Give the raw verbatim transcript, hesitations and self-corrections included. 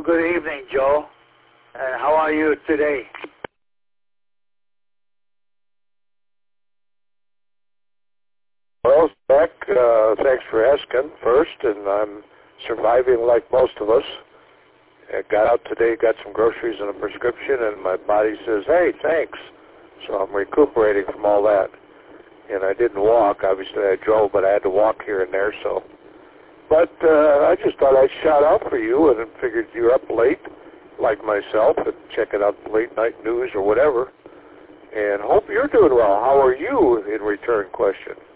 good evening, Joe. And how are you today? Well, Beck, uh, thanks for asking first, and I'm surviving like most of us. I got out today, got some groceries and a prescription, and my body says, hey, thanks. So I'm recuperating from all that. And I didn't walk. Obviously, I drove, but I had to walk here and there. So, But uh, I just thought I'd shout out for you and figured you're up late, like myself, and checking out the late-night news or whatever. And hope you're doing well. How are you, in return question?